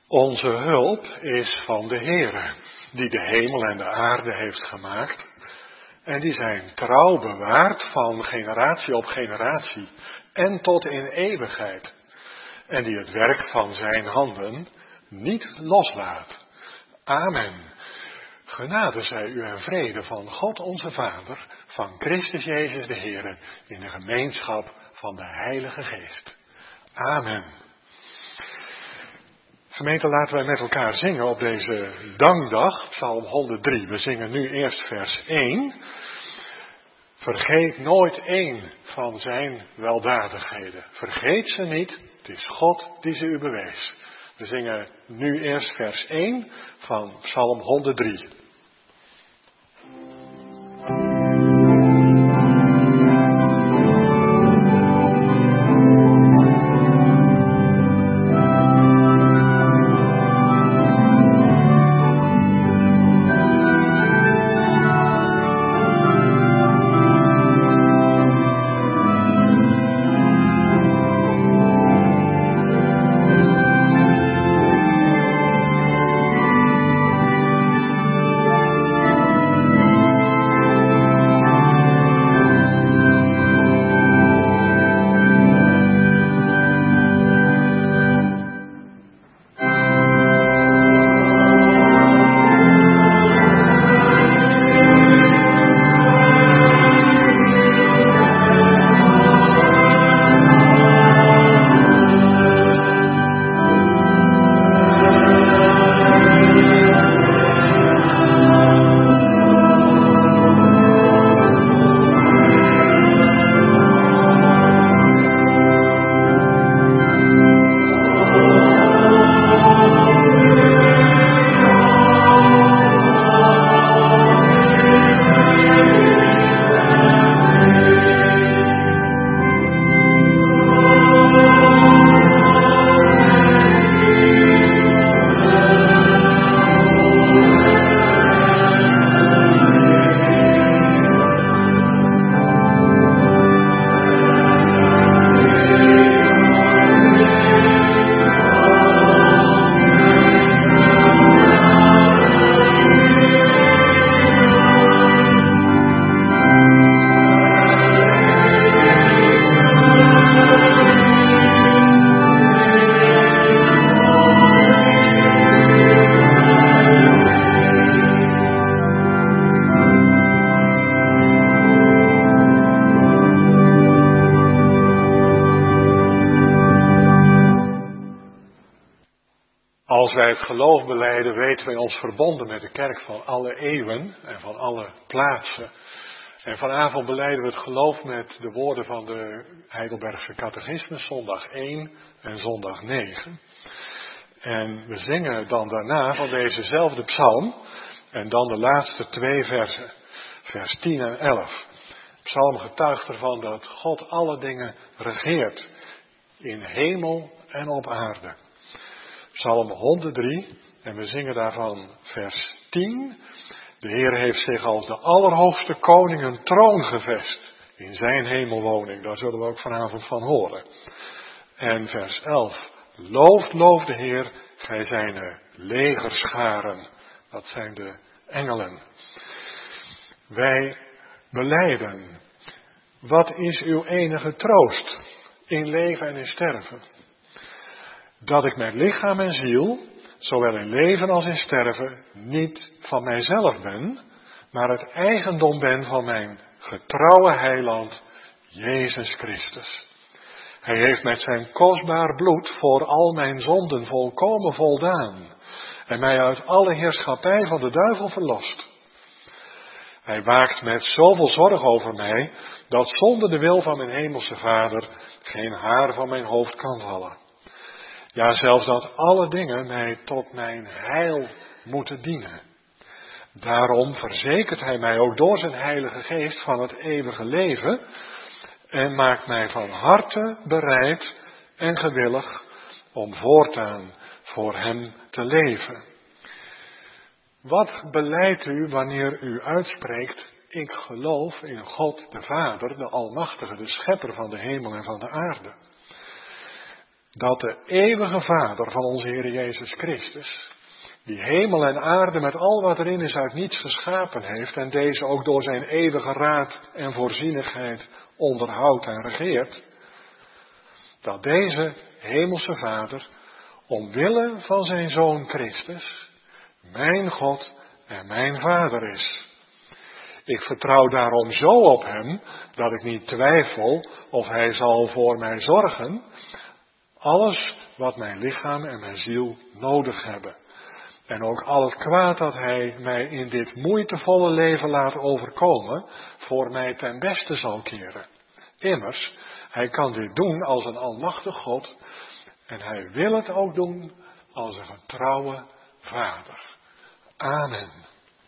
Onze hulp is van de Heere, die de hemel en de aarde heeft gemaakt. En die zijn trouw bewaard van generatie op generatie en tot in eeuwigheid. En die het werk van zijn handen niet loslaat. Amen. Genade zij u en vrede van God onze Vader, van Christus Jezus de Heere, in de gemeenschap van de Heilige Geest. Amen. Gemeente, laten wij met elkaar zingen op deze dankdag, Psalm 103. We zingen nu eerst vers 1. Vergeet nooit één van zijn weldadigheden. Vergeet ze niet, het is God die ze u bewees. We zingen nu eerst vers 1 van Psalm 103. Als wij het geloof belijden, weten wij ons verbonden met de kerk van alle eeuwen en van alle plaatsen. En vanavond belijden we het geloof met de woorden van de Heidelbergse Catechismus, zondag 1 en zondag 9. En we zingen dan daarna van dezezelfde psalm en dan de laatste 2 versen, vers 10 en 11. Psalm getuigt ervan dat God alle dingen regeert, in hemel en op aarde. Psalm 103, en we zingen daarvan vers 10. De Heer heeft zich als de allerhoogste koning een troon gevest in zijn hemelwoning. Daar zullen we ook vanavond van horen. En vers 11. Loof de Heer, gij zijne legerscharen. Dat zijn de engelen. Wij belijden. Wat is uw enige troost in leven en in sterven? Dat ik met lichaam en ziel, zowel in leven als in sterven, niet van mijzelf ben, maar het eigendom ben van mijn getrouwe heiland, Jezus Christus. Hij heeft met zijn kostbaar bloed voor al mijn zonden volkomen voldaan en mij uit alle heerschappij van de duivel verlost. Hij waakt met zoveel zorg over mij, dat zonder de wil van mijn hemelse Vader geen haar van mijn hoofd kan vallen. Ja, zelfs dat alle dingen mij tot mijn heil moeten dienen. Daarom verzekert hij mij ook door zijn Heilige Geest van het eeuwige leven en maakt mij van harte bereid en gewillig om voortaan voor hem te leven. Wat belijdt u wanneer u uitspreekt, ik geloof in God de Vader, de Almachtige, de Schepper van de hemel en van de aarde? dat de eeuwige Vader van onze Heer Jezus Christus, die hemel en aarde met al wat erin is uit niets geschapen heeft en deze ook door zijn eeuwige raad en voorzienigheid onderhoudt en regeert, dat deze hemelse Vader, omwille van zijn Zoon Christus, mijn God en mijn Vader is. Ik vertrouw daarom zo op hem, dat ik niet twijfel of hij zal voor mij zorgen, alles wat mijn lichaam en mijn ziel nodig hebben. En ook al het kwaad dat hij mij in dit moeitevolle leven laat overkomen, voor mij ten beste zal keren. Immers, hij kan dit doen als een almachtig God, en hij wil het ook doen als een getrouwe Vader. Amen.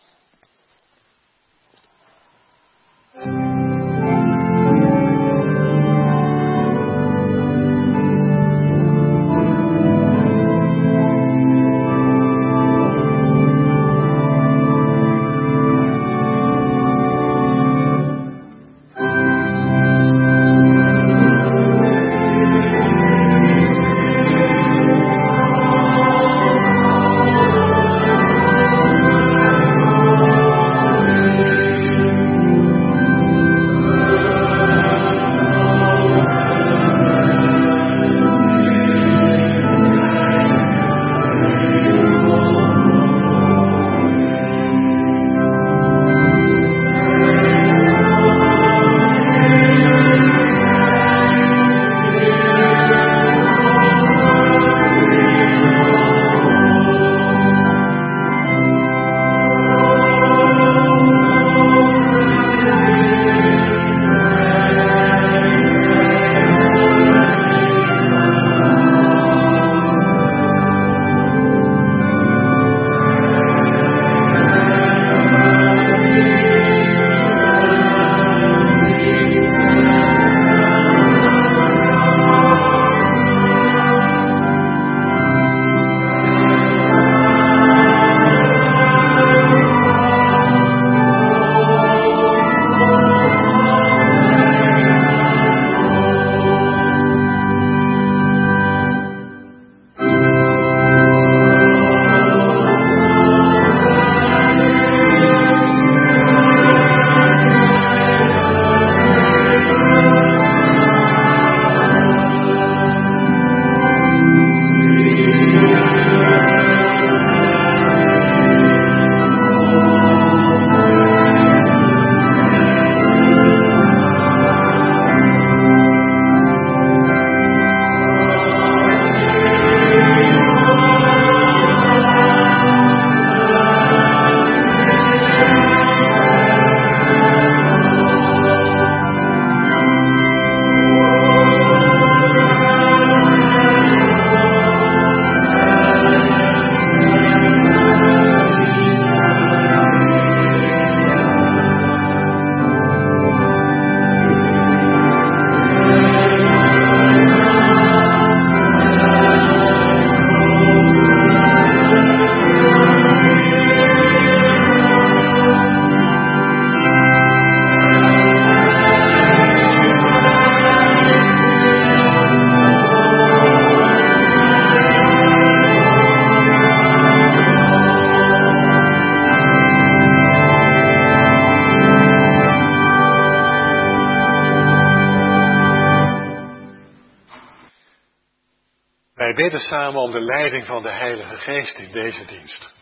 Wij bidden samen om de leiding van de Heilige Geest in deze dienst.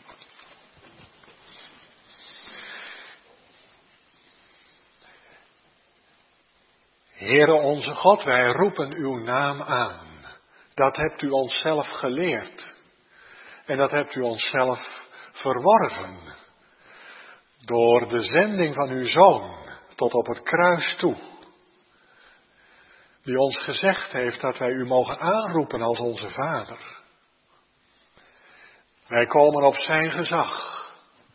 Heere onze God, wij roepen uw naam aan. Dat hebt u onszelf geleerd. En dat hebt u onszelf verworven. Door de zending van uw Zoon tot op het kruis toe. Die ons gezegd heeft dat wij u mogen aanroepen als onze Vader. Wij komen op zijn gezag.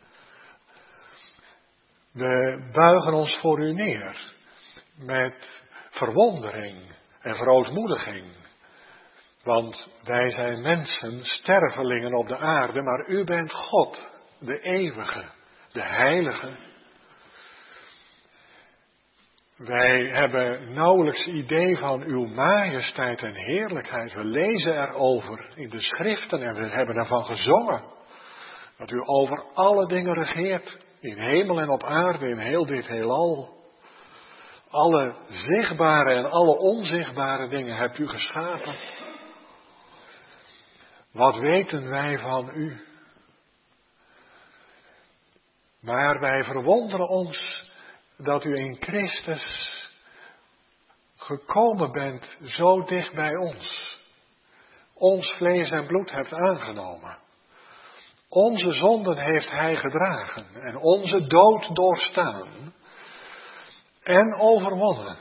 We buigen ons voor u neer. Met verwondering en verootmoediging. Want wij zijn mensen, stervelingen op de aarde, maar u bent God, de eeuwige, de heilige. Wij hebben nauwelijks idee van uw majesteit en heerlijkheid. We lezen erover in de schriften en we hebben daarvan gezongen. Dat u over alle dingen regeert. In hemel en op aarde, in heel dit heelal. Alle zichtbare en alle onzichtbare dingen hebt u geschapen. Wat weten wij van u? Maar wij verwonderen ons dat u in Christus gekomen bent zo dicht bij ons. Ons vlees en bloed hebt aangenomen. Onze zonden heeft hij gedragen en onze dood doorstaan en overwonnen.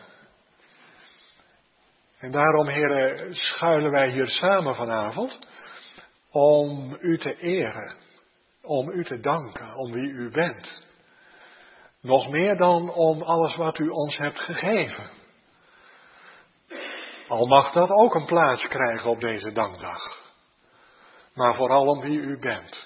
En daarom, Heere, schuilen wij hier samen vanavond om u te eren, om u te danken, om wie u bent. Nog meer dan om alles wat u ons hebt gegeven. Al mag dat ook een plaats krijgen op deze dankdag. Maar vooral om wie u bent.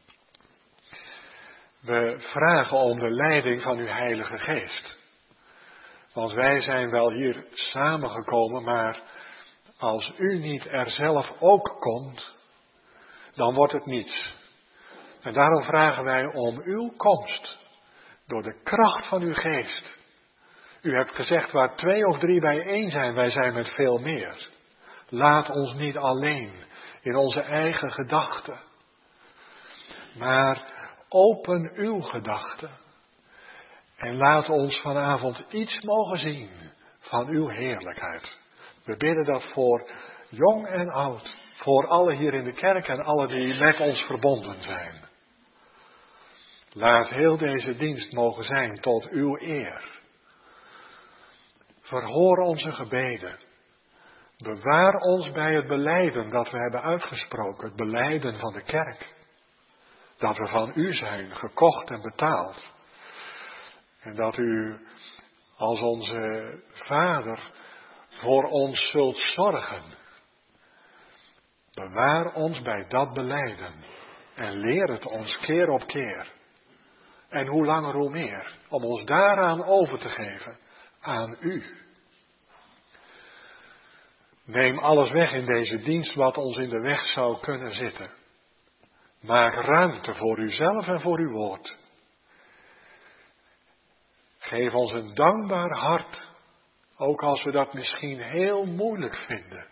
We vragen om de leiding van uw Heilige Geest. Want wij zijn wel hier samengekomen, maar als u niet er zelf ook komt, dan wordt het niets. En daarom vragen wij om uw komst. Door de kracht van uw geest. U hebt gezegd, waar 2 of 3 bijeen zijn, wij zijn met veel meer. Laat ons niet alleen in onze eigen gedachten. Maar open uw gedachten. En laat ons vanavond iets mogen zien van uw heerlijkheid. We bidden dat voor jong en oud. Voor alle hier in de kerk en alle die met ons verbonden zijn. Laat heel deze dienst mogen zijn tot uw eer. Verhoor onze gebeden. Bewaar ons bij het belijden dat we hebben uitgesproken. Het belijden van de kerk. Dat we van u zijn, gekocht en betaald. En dat u als onze Vader voor ons zult zorgen. Bewaar ons bij dat belijden. En leer het ons keer op keer. En hoe langer hoe meer. Om ons daaraan over te geven. Aan u. Neem alles weg in deze dienst wat ons in de weg zou kunnen zitten. Maak ruimte voor uzelf en voor uw woord. Geef ons een dankbaar hart. Ook als we dat misschien heel moeilijk vinden.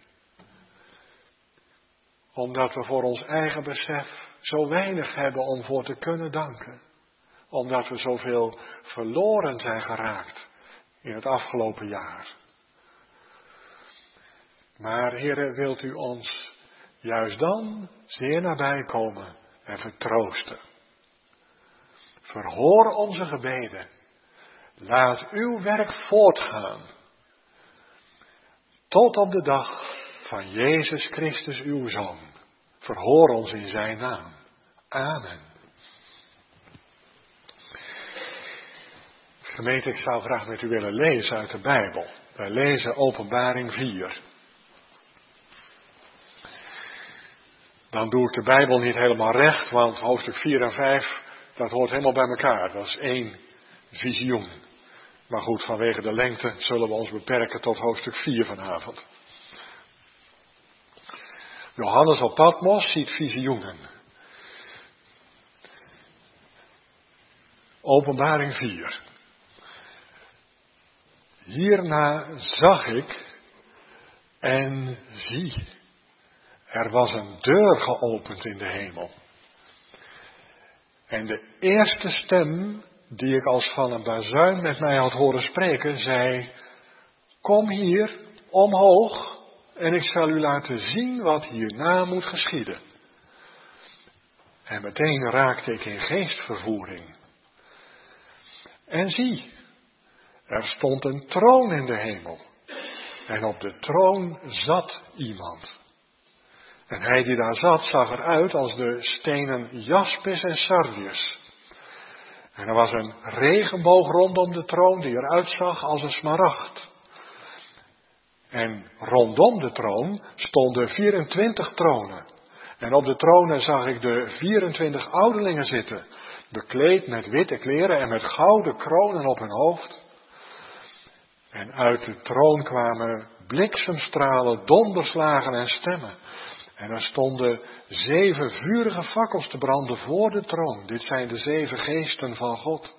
Omdat we voor ons eigen besef zo weinig hebben om voor te kunnen danken. Omdat we zoveel verloren zijn geraakt in het afgelopen jaar. Maar Heere, wilt u ons juist dan zeer nabij komen en vertroosten. Verhoor onze gebeden. Laat uw werk voortgaan. Tot op de dag van Jezus Christus uw Zoon. Verhoor ons in zijn naam. Amen. Gemeente, ik zou graag met u willen lezen uit de Bijbel. Wij lezen Openbaring 4. Dan doe ik de Bijbel niet helemaal recht, want hoofdstuk 4 en 5, dat hoort helemaal bij elkaar. Dat is 1 visioen. Maar goed, vanwege de lengte zullen we ons beperken tot hoofdstuk 4 vanavond. Johannes op Patmos ziet visioenen. Openbaring 4. Hierna zag ik en zie, er was een deur geopend in de hemel. En de eerste stem die ik als van een bazuin met mij had horen spreken, zei: kom hier omhoog en ik zal u laten zien wat hierna moet geschieden. En meteen raakte ik in geestvervoering. En zie, er stond een troon in de hemel. En op de troon zat iemand. En hij die daar zat zag eruit als de stenen jaspis en sardius. En er was een regenboog rondom de troon die eruit zag als een smaragd. En rondom de troon stonden 24 tronen. En op de tronen zag ik de 24 ouderlingen zitten, bekleed met witte kleren en met gouden kronen op hun hoofd. En uit de troon kwamen bliksemstralen, donderslagen en stemmen. En er stonden 7 vurige fakkels te branden voor de troon. Dit zijn de 7 geesten van God.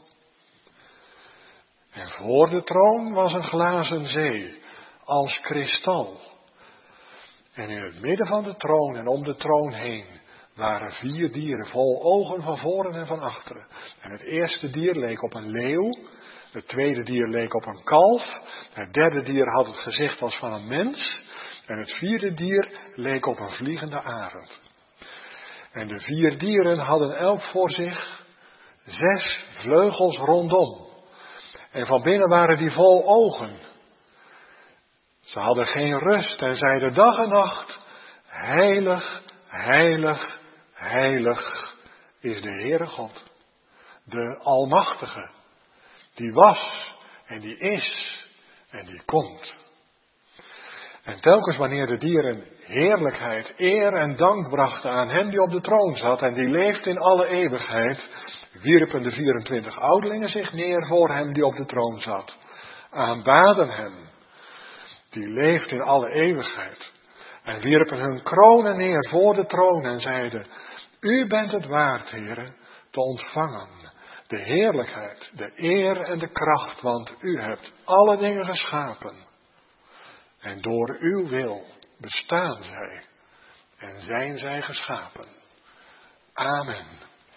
En voor de troon was een glazen zee, als kristal. En in het midden van de troon en om de troon heen waren 4 dieren vol ogen van voren en van achteren. En het eerste dier leek op een leeuw, het tweede dier leek op een kalf, het derde dier had het gezicht als van een mens en het vierde dier leek op een vliegende arend. En de 4 dieren hadden elk voor zich 6 vleugels rondom. En van binnen waren die vol ogen. Ze hadden geen rust en zeiden dag en nacht: heilig, heilig, heilig is de Heere God, de Almachtige, die was en die is en die komt. En telkens wanneer de dieren heerlijkheid, eer en dank brachten aan hem die op de troon zat en die leeft in alle eeuwigheid, wierpen de 24 ouderlingen zich neer voor hem die op de troon zat, aanbaden hem, die leeft in alle eeuwigheid, en wierpen hun kronen neer voor de troon en zeiden: U bent het waard, Heere, te ontvangen de heerlijkheid, de eer en de kracht, want u hebt alle dingen geschapen. En door uw wil bestaan zij en zijn zij geschapen. Amen.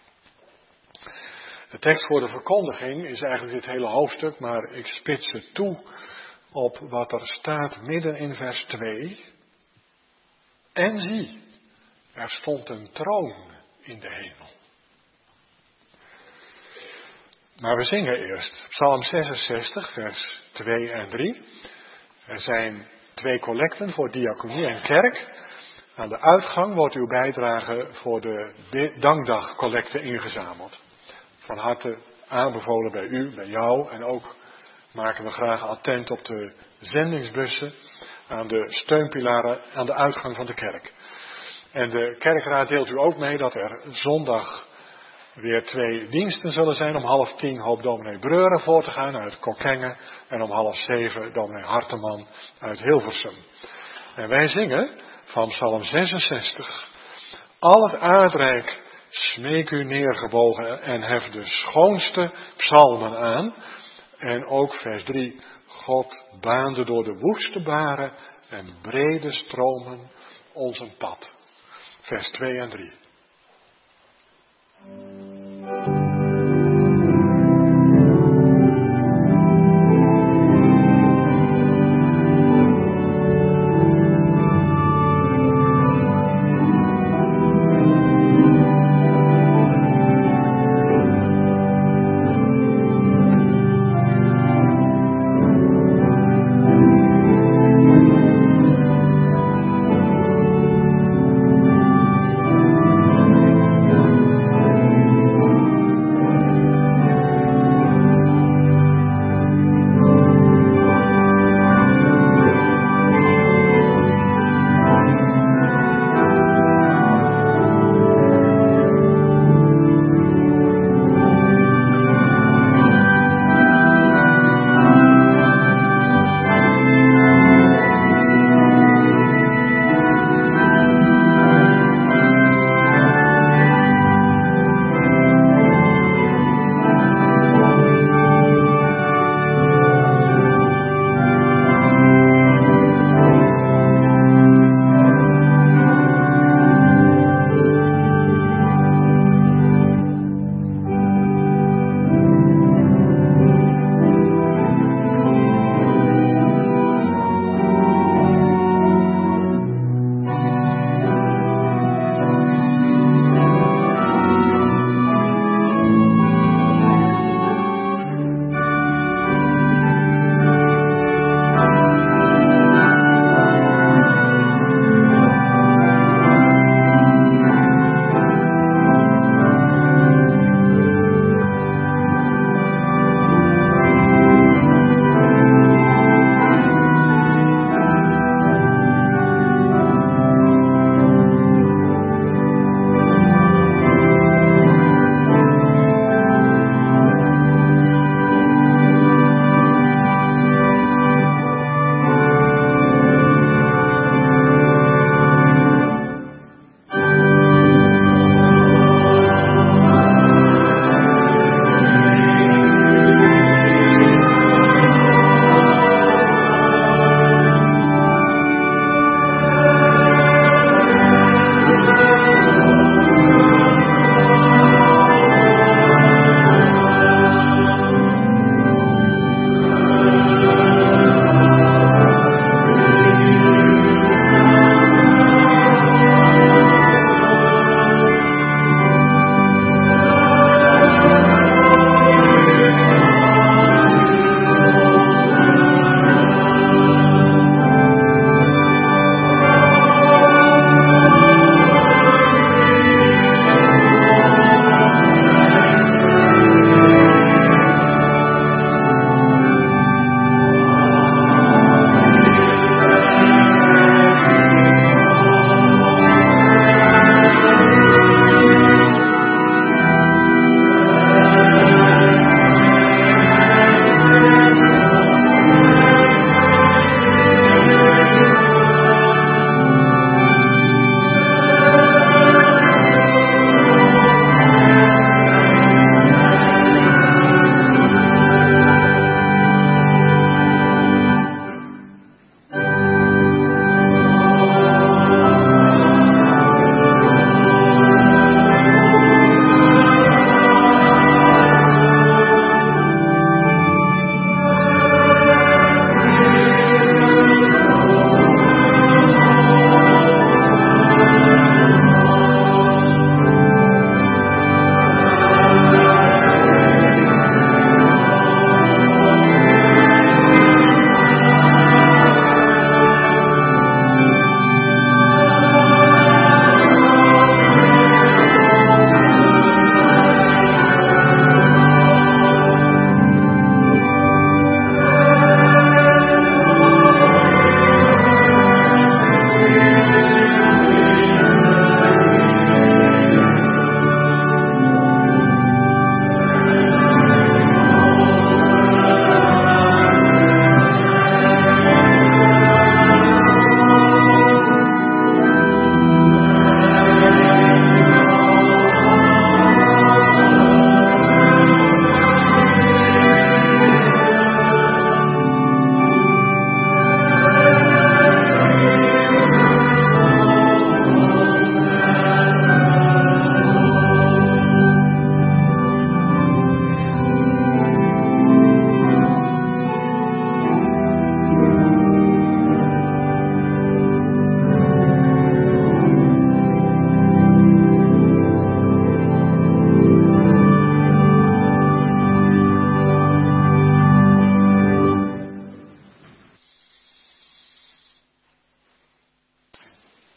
De tekst voor de verkondiging is eigenlijk dit hele hoofdstuk, maar ik spits het toe op wat er staat midden in vers 2. En zie, er stond een troon in de hemel. Maar we zingen eerst Psalm 66, vers 2 en 3. Er zijn 2 collecten voor diaconie en kerk. Aan de uitgang wordt uw bijdrage voor de dankdagcollecte ingezameld. Van harte aanbevolen bij u, bij jou, en ook maken we graag attent op de zendingsbussen aan de steunpilaren aan de uitgang van de kerk. En de kerkraad deelt u ook mee dat er zondag weer 2 diensten zullen zijn. Om 6:30 hoopt dominee Breuren voor te gaan uit Kockengen en om 6:30 dominee Harteman uit Hilversum. En wij zingen van Psalm 66. Al het aardrijk smeek u neergebogen en hef de schoonste psalmen aan. En ook vers 3. God baande door de woeste baren en brede stromen ons een pad. Vers 2 en 3.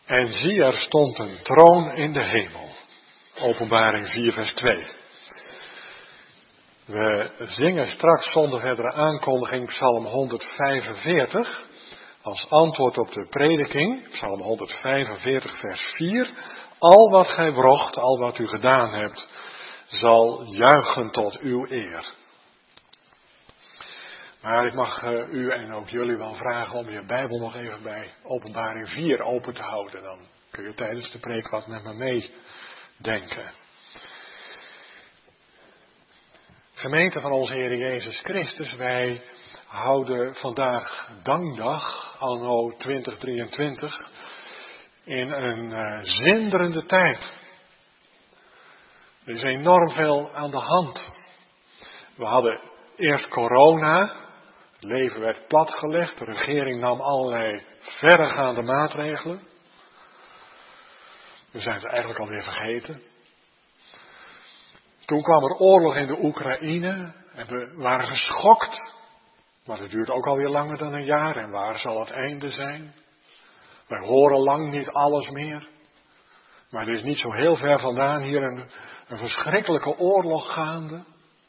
En zie, er stond een troon in de hemel. Openbaring 4 vers 2. We zingen straks zonder verdere aankondiging Psalm 145 als antwoord op de prediking. Psalm 145 vers 4. Al wat gij wrocht, al wat u gedaan hebt, zal juichen tot uw eer. Maar ik mag u en ook jullie wel vragen om je Bijbel nog even bij Openbaring 4 open te houden. Dan kun je tijdens de preek wat met me meedenken. Gemeente van onze Heer Jezus Christus, wij houden vandaag Dankdag, anno 2023, in een zinderende tijd. Er is enorm veel aan de hand. We hadden eerst corona, het leven werd platgelegd, de regering nam allerlei verregaande maatregelen. We zijn ze eigenlijk alweer vergeten. Toen kwam er oorlog in de Oekraïne en we waren geschokt. Maar het duurt ook alweer langer dan een jaar en waar zal het einde zijn? Wij horen lang niet alles meer. Maar er is niet zo heel ver vandaan hier een verschrikkelijke oorlog gaande.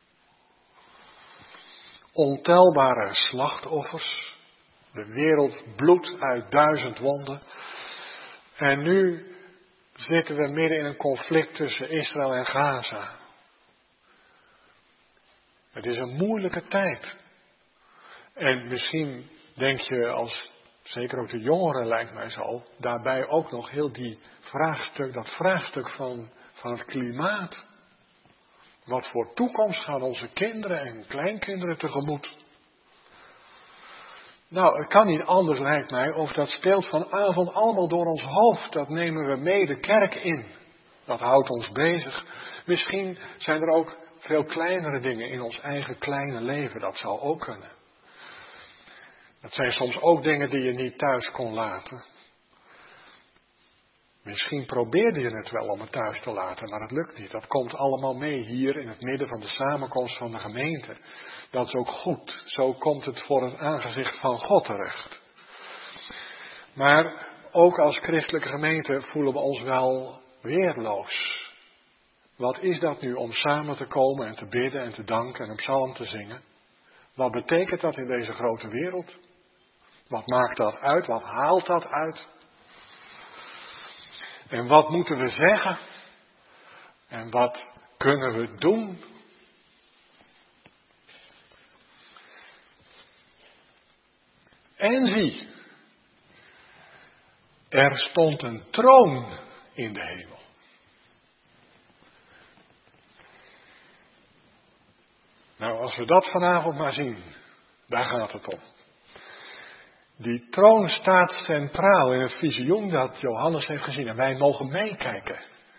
Ontelbare slachtoffers. De wereld bloedt uit 1000 wonden. En nu zitten we midden in een conflict tussen Israël en Gaza. Het is een moeilijke tijd. En misschien denk je, als zeker ook de jongeren lijkt mij zo, daarbij ook nog heel dat vraagstuk van het klimaat. Wat voor toekomst gaan onze kinderen en kleinkinderen tegemoet? Nou, het kan niet anders lijkt mij, of dat speelt vanavond allemaal door ons hoofd. Dat nemen we mee de kerk in. Dat houdt ons bezig. Misschien zijn er ook veel kleinere dingen in ons eigen kleine leven. Dat zou ook kunnen. Dat zijn soms ook dingen die je niet thuis kon laten. Misschien probeerde je het wel om het thuis te laten, maar het lukt niet. Dat komt allemaal mee hier in het midden van de samenkomst van de gemeente. Dat is ook goed. Zo komt het voor het aangezicht van God terecht. Maar ook als christelijke gemeente voelen we ons wel weerloos. Wat is dat nu om samen te komen en te bidden en te danken en een psalm te zingen? Wat betekent dat in deze grote wereld? Wat maakt dat uit? Wat haalt dat uit? En wat moeten we zeggen? En wat kunnen we doen? En zie, er stond een troon in de hemel. Nou, als we dat vanavond maar zien, daar gaat het om. Die troon staat centraal in het visioen dat Johannes heeft gezien. En wij mogen meekijken.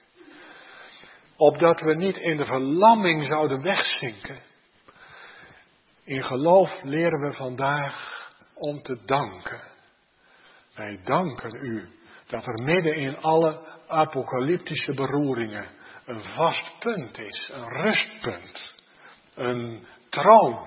Opdat we niet in de verlamming zouden wegzinken. In geloof leren we vandaag om te danken. Wij danken u dat er midden in alle apocalyptische beroeringen een vast punt is. Een rustpunt. Een troon.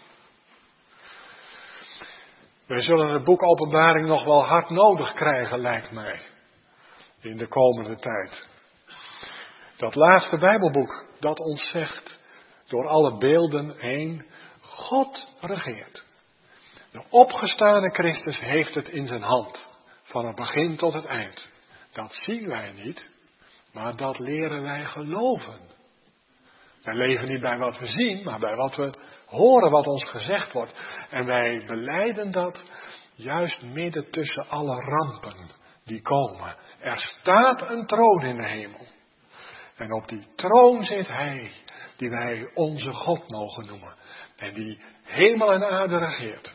Wij zullen het boek Openbaring nog wel hard nodig krijgen, lijkt mij. In de komende tijd. Dat laatste Bijbelboek dat ons zegt, door alle beelden heen, God regeert. De opgestane Christus heeft het in zijn hand. Van het begin tot het eind. Dat zien wij niet, maar dat leren wij geloven. Wij leven niet bij wat we zien, maar bij wat we horen wat ons gezegd wordt. En wij belijden dat juist midden tussen alle rampen die komen. Er staat een troon in de hemel. En op die troon zit hij, die wij onze God mogen noemen. En die hemel en aarde regeert.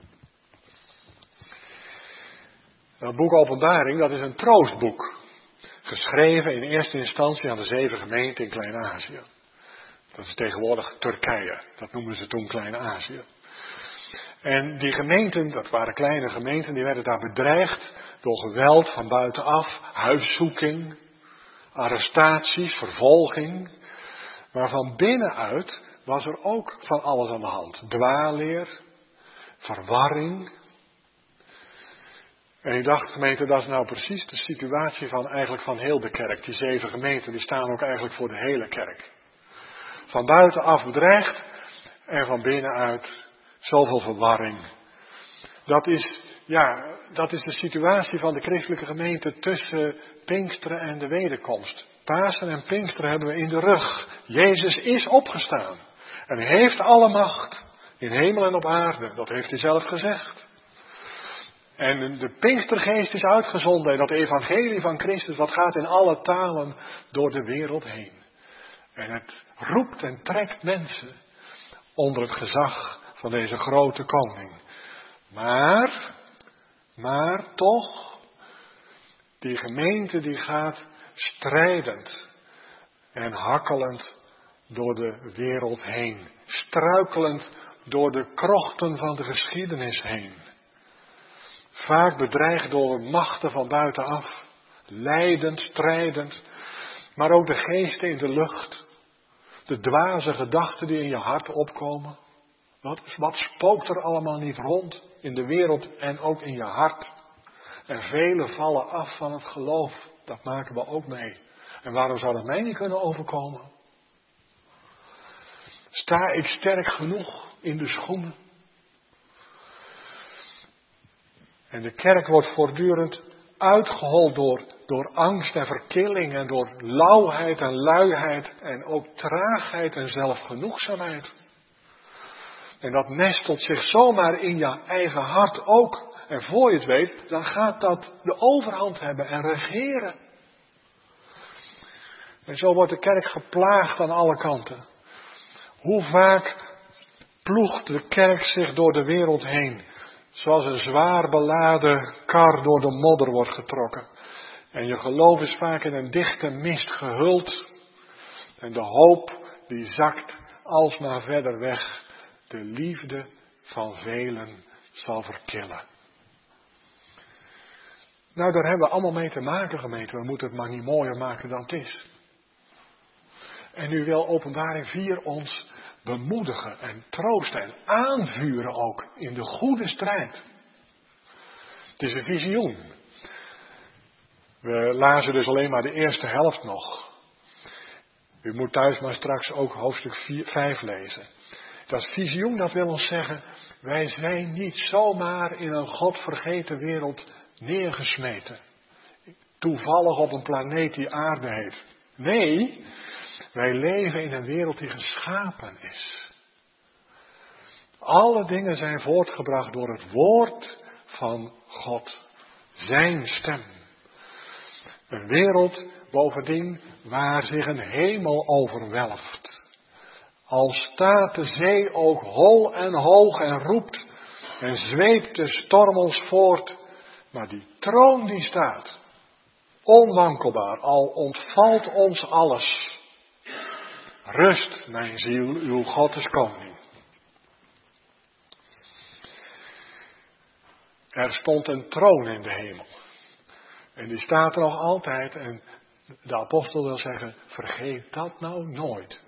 Dat boek Openbaring, dat is een troostboek. Geschreven in eerste instantie aan de 7 gemeenten in Klein-Azië. Dat is tegenwoordig Turkije. Dat noemden ze toen Klein-Azië. En die gemeenten, dat waren kleine gemeenten, die werden daar bedreigd door geweld van buitenaf, huiszoeking, arrestaties, vervolging. Maar van binnenuit was er ook van alles aan de hand. Dwaalleer, verwarring. En ik dacht, gemeente, dat is nou precies de situatie van heel de kerk. Die 7 gemeenten, die staan ook eigenlijk voor de hele kerk. Van buitenaf bedreigd en van binnenuit zoveel verwarring. Dat is de situatie van de christelijke gemeente tussen Pinksteren en de wederkomst. Pasen en Pinksteren hebben we in de rug. Jezus is opgestaan en heeft alle macht in hemel en op aarde. Dat heeft hij zelf gezegd. En de Pinkstergeest is uitgezonden en dat evangelie van Christus, dat gaat in alle talen door de wereld heen. En het roept en trekt mensen onder het gezag van deze grote koning. Maar toch, die gemeente die gaat strijdend en hakkelend door de wereld heen. Struikelend door de krochten van de geschiedenis heen. Vaak bedreigd door machten van buitenaf. Lijdend, strijdend. Maar ook de geesten in de lucht. De dwaze gedachten die in je hart opkomen. Wat spookt er allemaal niet rond in de wereld en ook in je hart. En velen vallen af van het geloof. Dat maken we ook mee. En waarom zou dat mij niet kunnen overkomen? Sta ik sterk genoeg in de schoenen? En de kerk wordt voortdurend uitgehold door angst en verkilling en door lauwheid en luiheid en ook traagheid en zelfgenoegzaamheid. En dat nestelt zich zomaar in je eigen hart ook. En voor je het weet, dan gaat dat de overhand hebben en regeren. En zo wordt de kerk geplaagd aan alle kanten. Hoe vaak ploegt de kerk zich door de wereld heen. Zoals een zwaar beladen kar door de modder wordt getrokken. En je geloof is vaak in een dichte mist gehuld. En de hoop die zakt alsmaar verder weg. De liefde van velen zal verkillen. Nou, daar hebben we allemaal mee te maken, gemeente. We moeten het maar niet mooier maken dan het is. En nu wil Openbaring 4 ons bemoedigen en troosten en aanvuren ook in de goede strijd. Het is een visioen. We lazen dus alleen maar de eerste helft nog. U moet thuis maar straks ook hoofdstuk 5 lezen. Dat visioen, dat wil ons zeggen, wij zijn niet zomaar in een godvergeten wereld neergesmeten. Toevallig op een planeet die aarde heeft. Nee, wij leven in een wereld die geschapen is. Alle dingen zijn voortgebracht door het woord van God. Zijn stem. Een wereld bovendien waar zich een hemel overwelft. Al staat de zee ook hol en hoog en roept en zweept de storm ons voort. Maar die troon die staat, onwankelbaar, al ontvalt ons alles. Rust, mijn ziel, uw God is koning. Er stond een troon in de hemel. En die staat er nog altijd. En de apostel wil zeggen, vergeet dat nou nooit.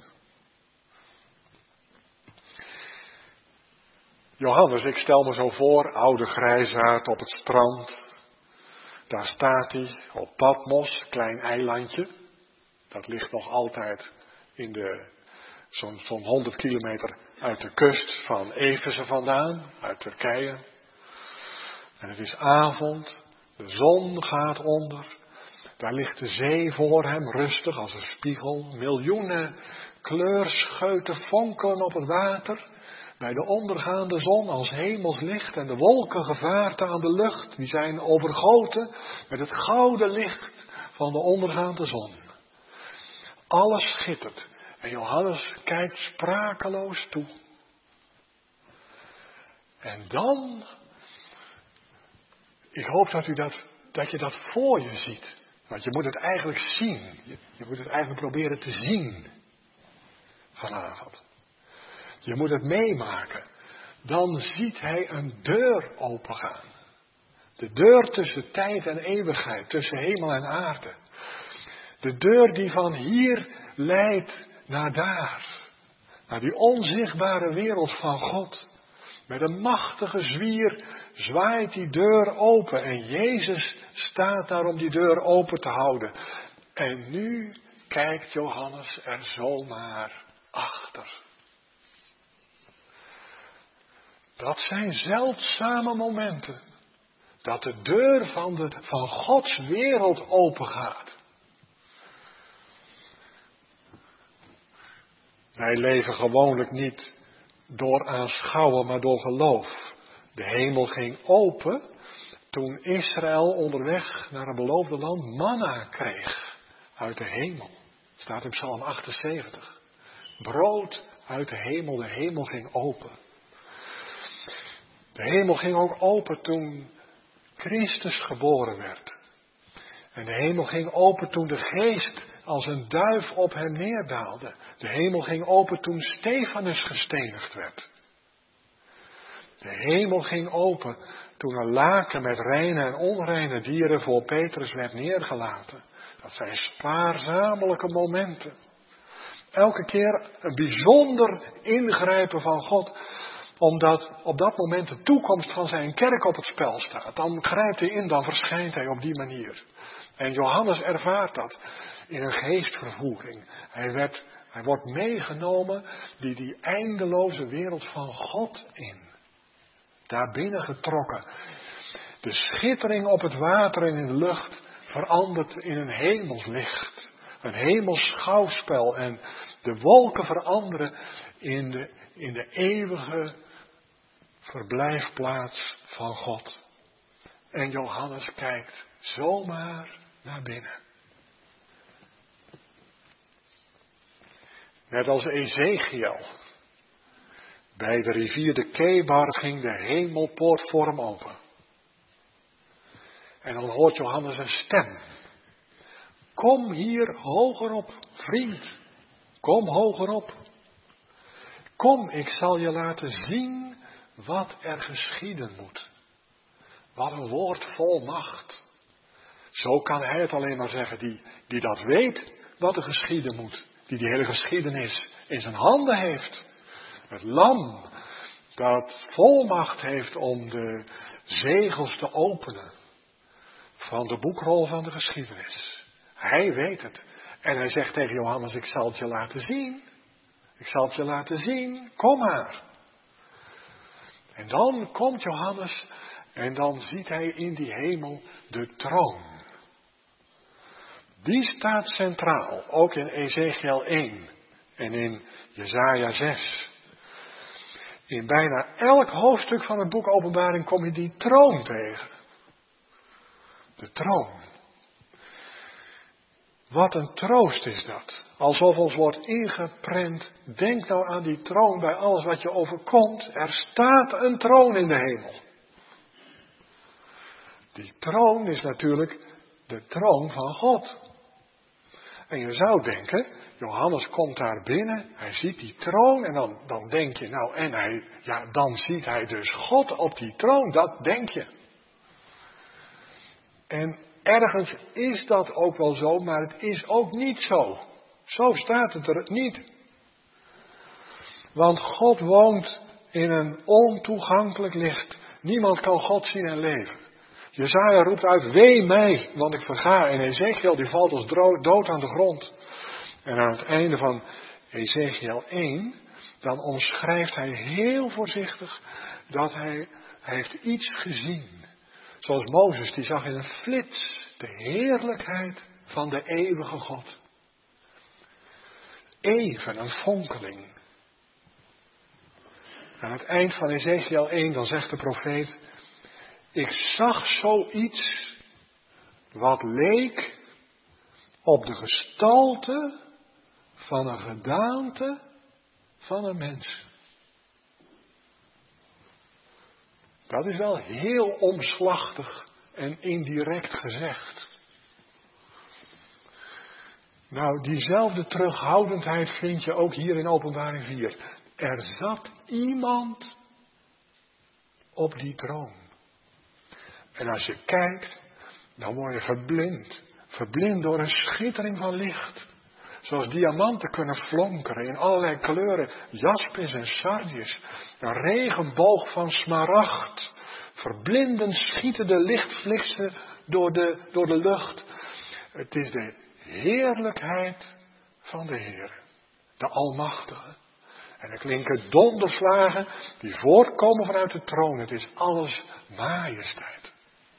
Johannes, ik stel me zo voor, oude grijsaard op het strand. Daar staat hij op Patmos, klein eilandje. Dat ligt nog altijd in zo'n 100 kilometer uit de kust van Efeze vandaan, uit Turkije. En het is avond, de zon gaat onder. Daar ligt de zee voor hem, rustig als een spiegel. Miljoenen kleurscheuten fonkelen op het water. Bij de ondergaande zon als hemelslicht en de wolkengevaarten aan de lucht, die zijn overgoten met het gouden licht van de ondergaande zon. Alles schittert en Johannes kijkt sprakeloos toe. En dan, ik hoop dat je dat voor je ziet. Want je moet het eigenlijk zien. Je moet het eigenlijk proberen te zien vanavond. Je moet het meemaken. Dan ziet hij een deur opengaan. De deur tussen tijd en eeuwigheid, tussen hemel en aarde. De deur die van hier leidt naar daar. Naar die onzichtbare wereld van God. Met een machtige zwier zwaait die deur open en Jezus staat daar om die deur open te houden. En nu kijkt Johannes er zomaar achter. Dat zijn zeldzame momenten. Dat de deur van Gods wereld open gaat. Wij leven gewoonlijk niet door aanschouwen, maar door geloof. De hemel ging open toen Israël onderweg naar een beloofde land manna kreeg uit de hemel. Staat in Psalm 78. Brood uit de hemel ging open. De hemel ging ook open toen Christus geboren werd. En de hemel ging open toen de geest als een duif op hem neerdaalde. De hemel ging open toen Stefanus gestenigd werd. De hemel ging open toen een laken met reine en onreine dieren voor Petrus werd neergelaten. Dat zijn spaarzamelijke momenten. Elke keer een bijzonder ingrijpen van God, omdat op dat moment de toekomst van zijn kerk op het spel staat. Dan grijpt hij in, dan verschijnt hij op die manier. En Johannes ervaart dat in een geestvervoering. Hij wordt meegenomen die eindeloze wereld van God in. Daar binnen getrokken. De schittering op het water en in de lucht verandert in een hemelslicht. Een hemels schouwspel. En de wolken veranderen in de eeuwige verblijfplaats van God. En Johannes kijkt zomaar naar binnen. Net als Ezechiel. Bij de rivier de Kebar ging de hemelpoort voor hem open. En dan hoort Johannes een stem. Kom hier hoger op, vriend. Kom hoger op. Kom, ik zal je laten zien wat er geschieden moet. Wat een woord vol macht. Zo kan hij het alleen maar zeggen, die dat weet wat er geschieden moet. Die hele geschiedenis in zijn handen heeft. Het lam dat volmacht heeft om de zegels te openen van de boekrol van de geschiedenis. Hij weet het. En hij zegt tegen Johannes, ik zal het je laten zien. Ik zal het je laten zien. Kom maar. En dan komt Johannes en dan ziet hij in die hemel de troon. Die staat centraal, ook in Ezechiel 1 en in Jesaja 6. In bijna elk hoofdstuk van het boek Openbaring kom je die troon tegen. De troon. Wat een troost is dat. Alsof ons wordt ingeprent. Denk nou aan die troon bij alles wat je overkomt. Er staat een troon in de hemel. Die troon is natuurlijk de troon van God. En je zou denken, Johannes komt daar binnen, hij ziet die troon en dan denk je, nou en dan ziet hij dus God op die troon, dat denk je. En ergens is dat ook wel zo, maar het is ook niet zo. Zo staat het er niet. Want God woont in een ontoegankelijk licht. Niemand kan God zien en leven. Jesaja roept uit, wee mij, want ik verga. En Ezechiel die valt als dood aan de grond. En aan het einde van Ezechiel 1, dan omschrijft hij heel voorzichtig dat hij heeft iets gezien. Zoals Mozes, die zag in een flits de heerlijkheid van de eeuwige God. Even een fonkeling. Aan het eind van Ezechiel 1, dan zegt de profeet, ik zag zoiets wat leek op de gestalte van een gedaante van een mens. Dat is wel heel omslachtig en indirect gezegd. Nou, diezelfde terughoudendheid vind je ook hier in Openbaring 4. Er zat iemand op die troon. En als je kijkt, dan word je verblind. Verblind door een schittering van licht. zoals diamanten kunnen flonkeren in allerlei kleuren, jaspis en sardius, een regenboog van smaragd, verblindend schieten de lichtflitsen door de lucht. Het is de heerlijkheid van de Heer, de Almachtige. En er klinken donderslagen die voortkomen vanuit de troon. Het is alles majesteit.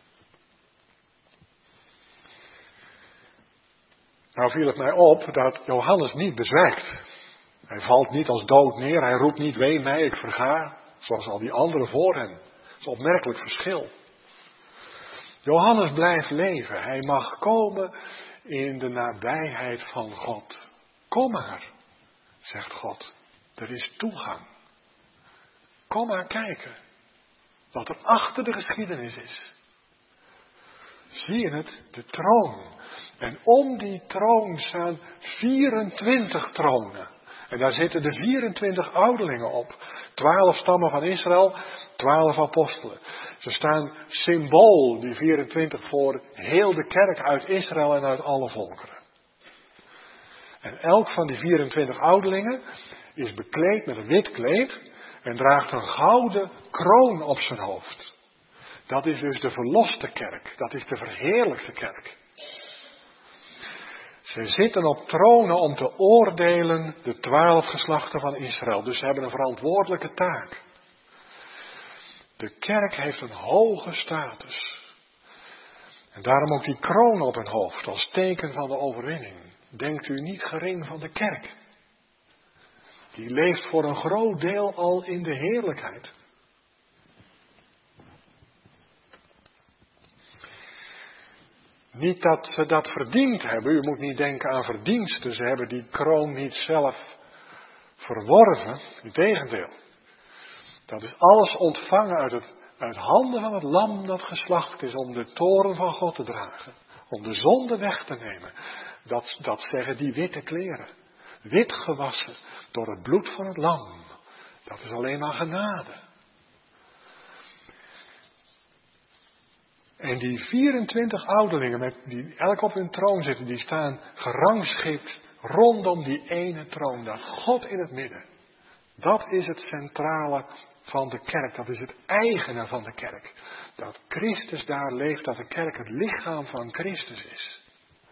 Nou viel het mij op dat Johannes niet bezwijkt. Hij valt niet als dood neer. Hij roept niet, wee mij, ik verga. Zoals al die anderen voor hem. Dat is een opmerkelijk verschil. Johannes blijft leven. Hij mag komen in de nabijheid van God. Kom maar, zegt God. Er is toegang. Kom maar kijken wat er achter de geschiedenis is. Zie je het? De troon. En om die troon staan 24 tronen. En daar zitten de 24 ouderlingen op. 12 stammen van Israël, 12 apostelen. Ze staan symbool, die 24, voor heel de kerk uit Israël en uit alle volkeren. En elk van die 24 ouderlingen is bekleed met een wit kleed en draagt een gouden kroon op zijn hoofd. Dat is dus de verloste kerk. Dat is de verheerlijkte kerk. Ze zitten op tronen om te oordelen de 12 geslachten van Israël. Dus ze hebben een verantwoordelijke taak. De kerk heeft een hoge status. En daarom ook die kroon op hun hoofd als teken van de overwinning. Denkt u niet gering van de kerk. Die leeft voor een groot deel al in de heerlijkheid. Niet dat ze dat verdiend hebben. U moet niet denken aan verdiensten. Ze hebben die kroon niet zelf verworven. Integendeel. Dat is alles ontvangen uit handen van het lam dat geslacht is om de toorn van God te dragen. Om de zonde weg te nemen. Dat zeggen die witte kleren. Wit gewassen door het bloed van het lam. Dat is alleen maar genade. En die 24 ouderlingen, die elk op hun troon zitten, die staan gerangschikt rondom die ene troon. Dat God in het midden. Dat is het centrale van de kerk. Dat is het eigene van de kerk. Dat Christus daar leeft, dat de kerk het lichaam van Christus is.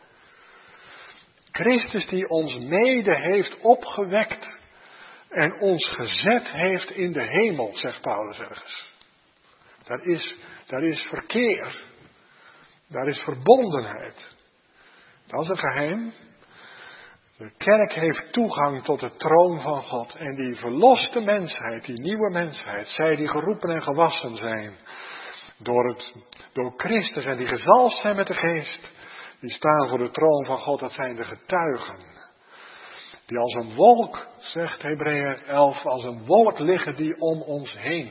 Christus die ons mede heeft opgewekt en ons gezet heeft in de hemel, zegt Paulus ergens. Daar is verkeer. Daar is verbondenheid. Dat is een geheim. De kerk heeft toegang tot de troon van God. En die verloste mensheid, die nieuwe mensheid, zij die geroepen en gewassen zijn door Christus en die gezalfd zijn met de geest, die staan voor de troon van God, dat zijn de getuigen. Die als een wolk, zegt Hebreeën 11, als een wolk liggen die om ons heen.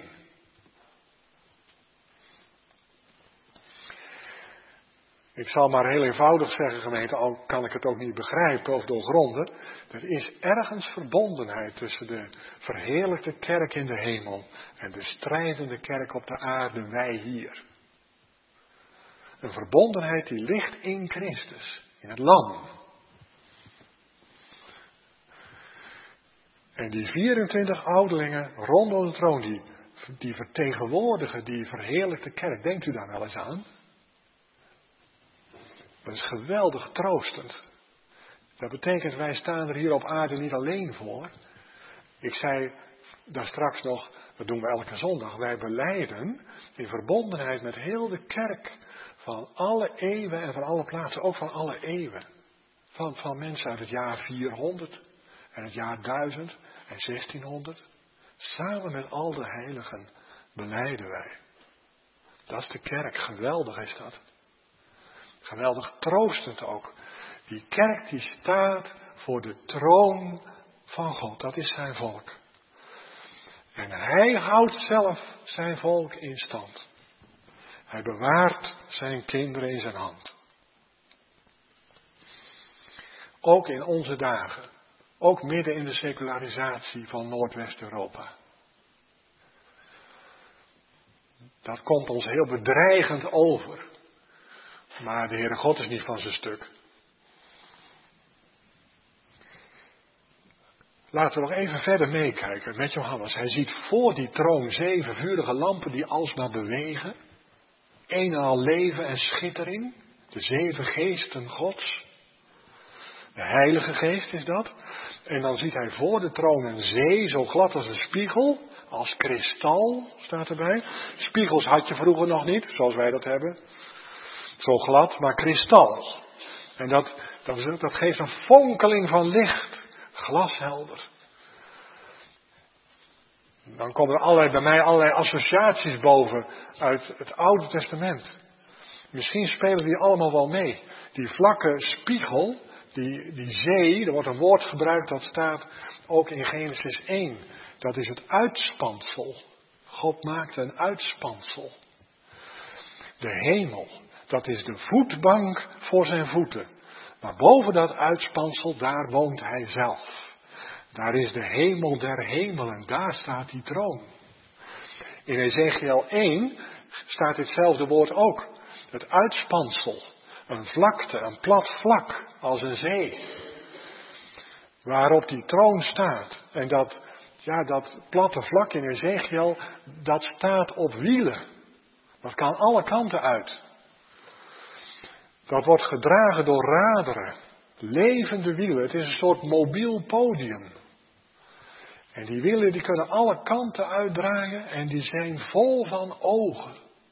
Ik zal maar heel eenvoudig zeggen, gemeente, al kan ik het ook niet begrijpen of doorgronden. Er is ergens verbondenheid tussen de verheerlijkte kerk in de hemel en de strijdende kerk op de aarde, wij hier. Een verbondenheid die ligt in Christus, in het lam. En die 24 ouderlingen rondom de troon, die vertegenwoordigen die verheerlijkte kerk. Denkt u daar wel eens aan? Dat is geweldig troostend. Dat betekent, wij staan er hier op aarde niet alleen voor. Ik zei daar straks nog, dat doen we elke zondag. Wij belijden in verbondenheid met heel de kerk van alle eeuwen en van alle plaatsen. Ook van alle eeuwen. Van mensen uit het jaar 400 en het jaar 1000 en 1600. Samen met al de heiligen belijden wij. Dat is de kerk. Geweldig is dat. Geweldig troostend ook. Die kerk die staat voor de troon van God. Dat is zijn volk. En hij houdt zelf zijn volk in stand. Hij bewaart zijn kinderen in zijn hand. Ook in onze dagen. Ook midden in de secularisatie van Noordwest-Europa. Dat komt ons heel bedreigend over. Maar de Heere God is niet van zijn stuk. Laten we nog even verder meekijken met Johannes. Hij ziet voor die troon 7 vurige lampen die alsmaar bewegen. Een en al leven en schittering. De 7 geesten Gods. De Heilige Geest is dat. En dan ziet hij voor de troon een zee, zo glad als een spiegel. Als kristal, staat erbij. Spiegels had je vroeger nog niet, zoals wij dat hebben. Zo glad, maar kristal. En dat geeft een fonkeling van licht. Glashelder. Dan komen er bij mij allerlei associaties boven uit het Oude Testament. Misschien spelen die allemaal wel mee. Die vlakke spiegel, die zee, er wordt een woord gebruikt dat staat ook in Genesis 1. Dat is het uitspansel. God maakte een uitspansel. De hemel, dat is de voetbank voor zijn voeten. Maar boven dat uitspansel, daar woont hij zelf. Daar is de hemel der hemelen, daar staat die troon. In Ezekiel 1 staat ditzelfde woord ook. Het uitspansel, een vlakte, een plat vlak, als een zee. Waarop die troon staat. En dat platte vlak in Ezekiel, dat staat op wielen. Dat kan alle kanten uit. Dat wordt gedragen door raderen. Levende wielen. Het is een soort mobiel podium. En die wielen die kunnen alle kanten uitdraaien en die zijn vol van ogen.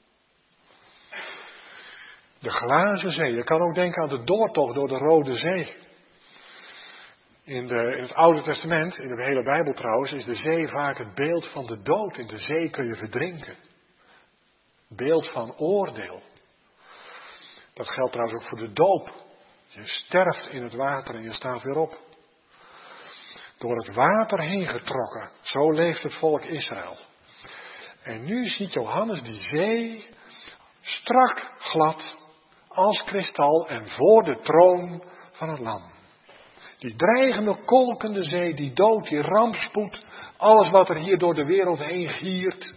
De glazen zee. Je kan ook denken aan de doortocht door de Rode Zee. In het Oude Testament, in de hele Bijbel trouwens, is de zee vaak het beeld van de dood. In de zee kun je verdrinken. Beeld van oordeel. Dat geldt trouwens ook voor de doop. Je sterft in het water en je staat weer op. Door het water heen getrokken. Zo leeft het volk Israël. En nu ziet Johannes die zee strak glad als kristal en voor de troon van het Lam. Die dreigende, kolkende zee, die dood, die rampspoed, alles wat er hier door de wereld heen giert,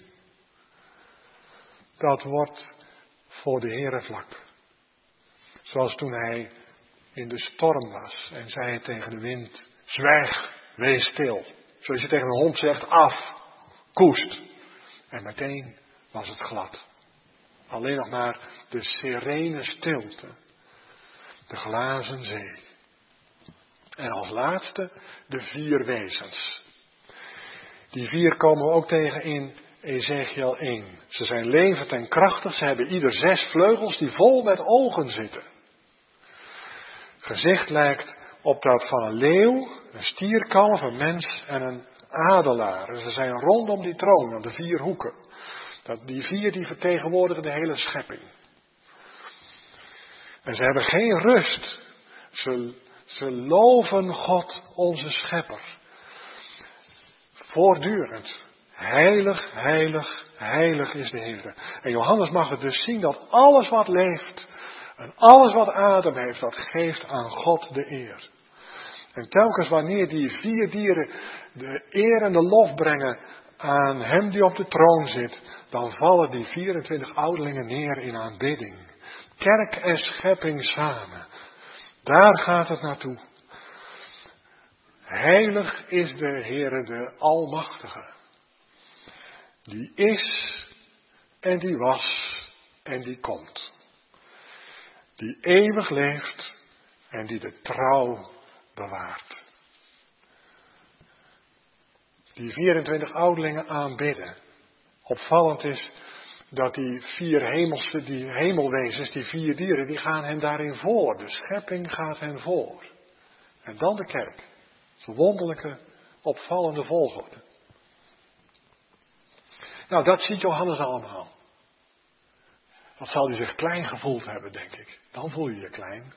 dat wordt voor de Heere vlak. Zoals toen hij in de storm was en zei tegen de wind, zwijg, wees stil. Zoals je tegen een hond zegt, af, koest. En meteen was het glad. Alleen nog maar de serene stilte. De glazen zee. En als laatste de 4 wezens. Die 4 komen we ook tegen in Ezekiel 1. Ze zijn levend en krachtig. Ze hebben ieder 6 vleugels die vol met ogen zitten. Gezicht lijkt op dat van een leeuw, een stierkalf, een mens en een adelaar. En ze zijn rondom die troon aan de 4 hoeken. Die 4 die vertegenwoordigen de hele schepping. En ze hebben geen rust. Ze loven God, onze schepper. Voortdurend. Heilig, heilig, heilig is de Heer. En Johannes mag het dus zien dat alles wat leeft en alles wat adem heeft, dat geeft aan God de eer. En telkens wanneer die 4 dieren de eer en de lof brengen aan hem die op de troon zit, dan vallen die 24 ouderlingen neer in aanbidding. Kerk en schepping samen. Daar gaat het naartoe. Heilig is de Heere, de Almachtige. Die is en die was en die komt. Die eeuwig leeft en die de trouw bewaart. Die 24 ouderlingen aanbidden. Opvallend is dat die 4 hemelwezens, die 4 dieren, die gaan hen daarin voor. De schepping gaat hen voor. En dan de kerk. Verwonderlijke, opvallende volgorde. Nou, dat ziet Johannes allemaal. Wat zal hij zich klein gevoeld hebben, denk ik. Dan voel je je klein.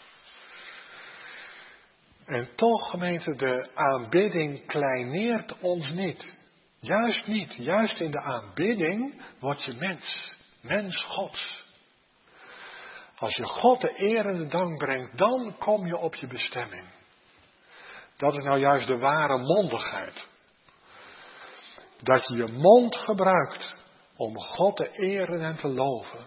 En toch, gemeente, de aanbidding kleineert ons niet. Juist niet. Juist in de aanbidding word je mens. Mens Gods. Als je God de eer en de dank brengt, dan kom je op je bestemming. Dat is nou juist de ware mondigheid. Dat je je mond gebruikt om God te eren en te loven.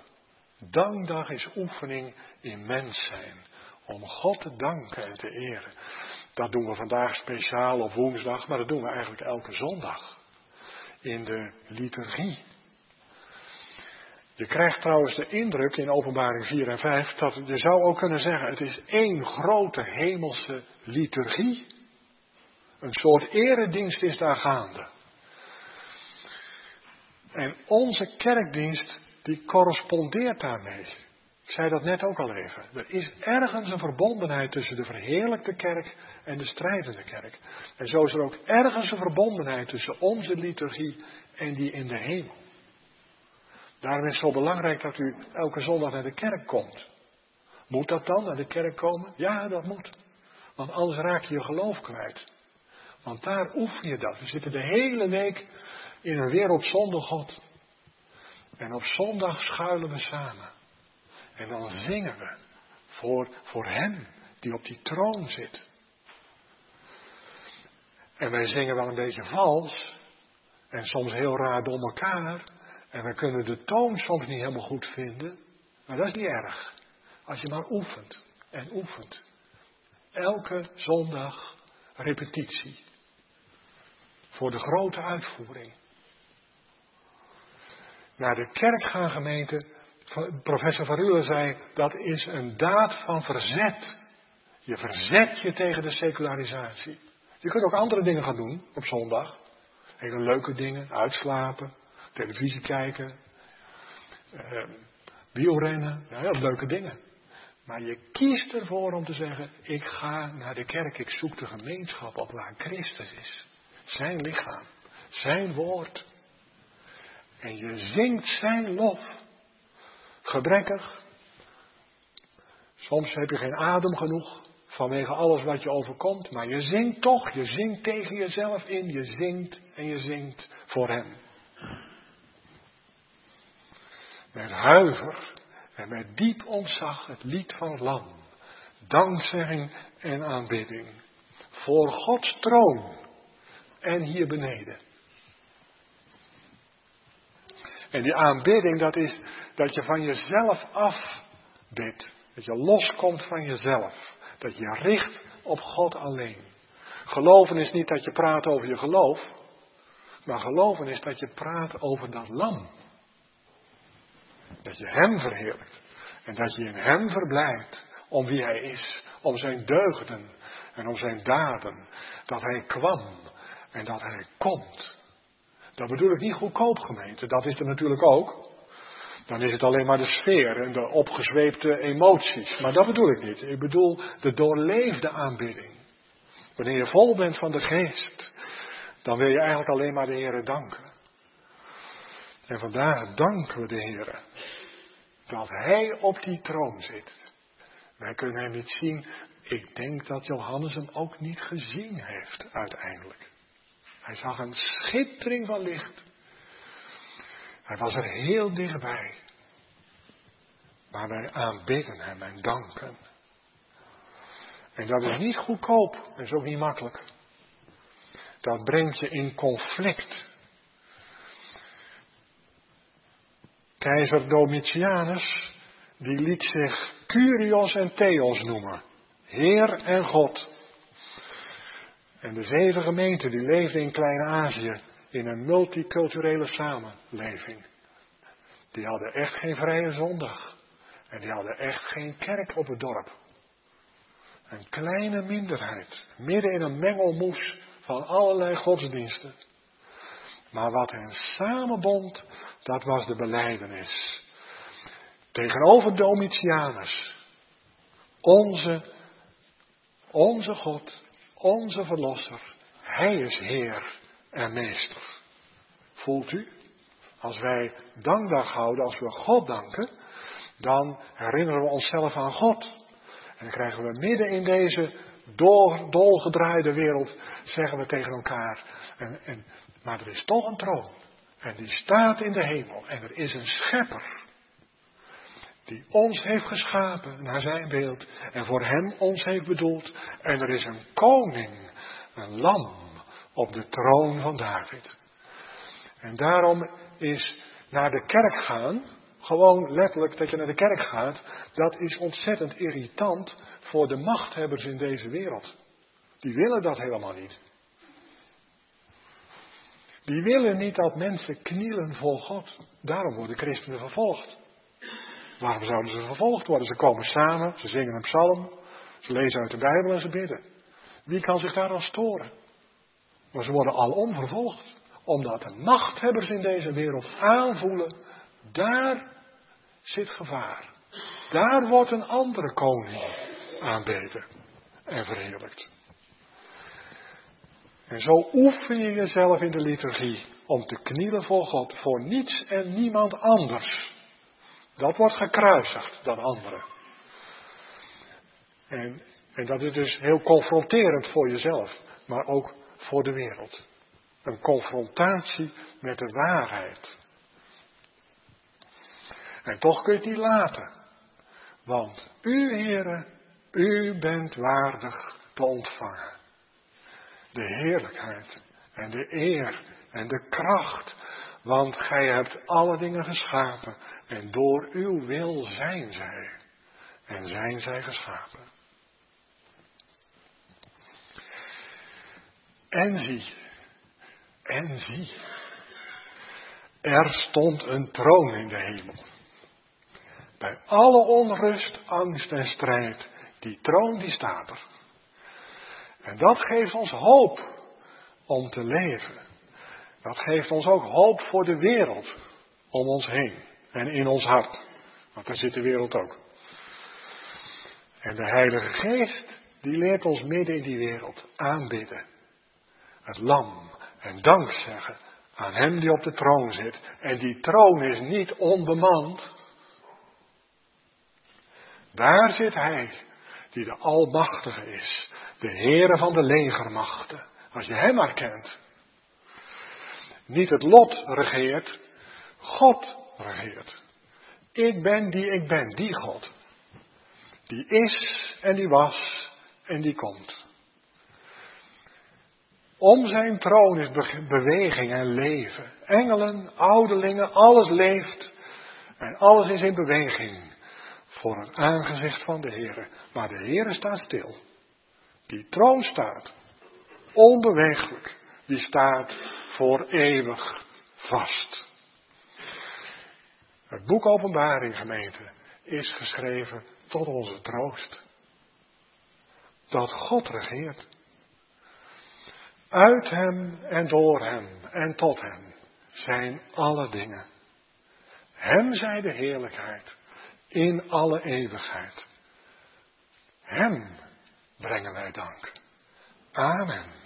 Dankdag is oefening in mens zijn. Om God te danken en te eren. Dat doen we vandaag speciaal op woensdag, maar dat doen we eigenlijk elke zondag. In de liturgie. Je krijgt trouwens de indruk in Openbaring 4 en 5, dat je zou ook kunnen zeggen, het is één grote hemelse liturgie. Een soort eredienst is daar gaande. En onze kerkdienst, die correspondeert daarmee. Ik zei dat net ook al even. Er is ergens een verbondenheid tussen de verheerlijkte kerk en de strijdende kerk. En zo is er ook ergens een verbondenheid tussen onze liturgie en die in de hemel. Daarom is het zo belangrijk dat u elke zondag naar de kerk komt. Moet dat dan, naar de kerk komen? Ja, dat moet. Want anders raak je je geloof kwijt. Want daar oefen je dat. We zitten de hele week in een wereld zonder God. En op zondag schuilen we samen. En dan zingen we voor Hem die op die troon zit. En wij zingen wel een beetje vals. En soms heel raar door elkaar. En we kunnen de toon soms niet helemaal goed vinden. Maar dat is niet erg. Als je maar oefent en oefent. Elke zondag repetitie. Voor de grote uitvoering. Naar de kerk gaan, gemeente. Professor Van Ruler zei, dat is een daad van verzet. Je verzet je tegen de secularisatie. Je kunt ook andere dingen gaan doen op zondag. Hele leuke dingen, uitslapen, televisie kijken, wielrennen, ja, leuke dingen. Maar je kiest ervoor om te zeggen, ik ga naar de kerk, ik zoek de gemeenschap op waar Christus is. Zijn lichaam, zijn woord. En je zingt zijn lof. Gebrekkig. Soms heb je geen adem genoeg vanwege alles wat je overkomt. Maar je zingt toch. Je zingt tegen jezelf in. Je zingt en je zingt voor hem. Met huiver en met diep ontzag het lied van het lam. Dankzegging en aanbidding. Voor Gods troon en hier beneden. En die aanbidding, dat is dat je van jezelf afbidt. Dat je loskomt van jezelf. Dat je richt op God alleen. Geloven is niet dat je praat over je geloof. Maar geloven is dat je praat over dat lam. Dat je hem verheerlijkt. En dat je in hem verblijft. Om wie hij is. Om zijn deugden. En om zijn daden. Dat hij kwam. En dat hij komt. Dat bedoel ik niet goedkoop, gemeente. Dat is er natuurlijk ook. Dan is het alleen maar de sfeer en de opgezweepte emoties. Maar dat bedoel ik niet. Ik bedoel de doorleefde aanbidding. Wanneer je vol bent van de geest, dan wil je eigenlijk alleen maar de Heere danken. En vandaag danken we de Heere dat hij op die troon zit. Wij kunnen hem niet zien. Ik denk dat Johannes hem ook niet gezien heeft uiteindelijk. Hij zag een schittering van licht. Hij was er heel dichtbij. Maar wij aanbidden hem en danken. En dat is niet goedkoop. Dat is ook niet makkelijk. Dat brengt je in conflict. Keizer Domitianus, die liet zich Kyrios en Theos noemen. Heer en God. En de 7 gemeenten die leefden in Klein-Azië in een multiculturele samenleving. Die hadden echt geen vrije zondag. En die hadden echt geen kerk op het dorp. Een kleine minderheid. Midden in een mengelmoes van allerlei godsdiensten. Maar wat hen samenbond, dat was de belijdenis. Tegenover Domitianus. Onze God. Onze verlosser, hij is Heer en Meester. Voelt u? Als wij dankdag houden, als we God danken, dan herinneren we onszelf aan God. En dan krijgen we midden in deze dolgedraaide wereld, zeggen we tegen elkaar, maar er is toch een troon. En die staat in de hemel. En er is een schepper. Die ons heeft geschapen naar zijn beeld. En voor hem ons heeft bedoeld. En er is een koning, een lam, op de troon van David. En daarom is naar de kerk gaan, gewoon letterlijk dat je naar de kerk gaat, dat is ontzettend irritant voor de machthebbers in deze wereld. Die willen dat helemaal niet. Die willen niet dat mensen knielen voor God. Daarom worden christenen vervolgd. Waarom zouden ze vervolgd worden? Ze komen samen, ze zingen een psalm, ze lezen uit de Bijbel en ze bidden. Wie kan zich daar aan storen? Maar ze worden alom vervolgd. Omdat de machthebbers in deze wereld aanvoelen, daar zit gevaar. Daar wordt een andere koning aanbeden en verheerlijkt. En zo oefen je jezelf in de liturgie om te knielen voor God, voor niets en niemand anders. Dat wordt gekruisigd dan anderen. En dat is dus heel confronterend voor jezelf, maar ook voor de wereld. Een confrontatie met de waarheid. En toch kun je het niet laten. Want u, Heere, u bent waardig te ontvangen. De heerlijkheid en de eer en de kracht. Want gij hebt alle dingen geschapen. En door uw wil zijn zij. En zijn zij geschapen. En zie. Er stond een troon in de hemel. Bij alle onrust, angst en strijd. Die troon die staat er. En dat geeft ons hoop om te leven. Dat geeft ons ook hoop voor de wereld om ons heen en in ons hart. Want daar zit de wereld ook. En de Heilige Geest die leert ons midden in die wereld aanbidden. Het lam en dank zeggen aan hem die op de troon zit. En die troon is niet onbemand. Daar zit hij die de Almachtige is. De Heere van de legermachten. Als je hem herkent. Niet het lot regeert. God regeert. Ik ben die ik ben. Die God. Die is en die was en die komt. Om zijn troon is beweging en leven. Engelen, ouderlingen, alles leeft. En alles is in beweging. Voor het aangezicht van de Heere. Maar de Heere staat stil. Die troon staat. Onbeweeglijk. Die staat voor eeuwig vast. Het boek Openbaring, gemeente, is geschreven tot onze troost. Dat God regeert. Uit hem en door hem en tot hem zijn alle dingen. Hem zij de heerlijkheid in alle eeuwigheid. Hem brengen wij dank. Amen.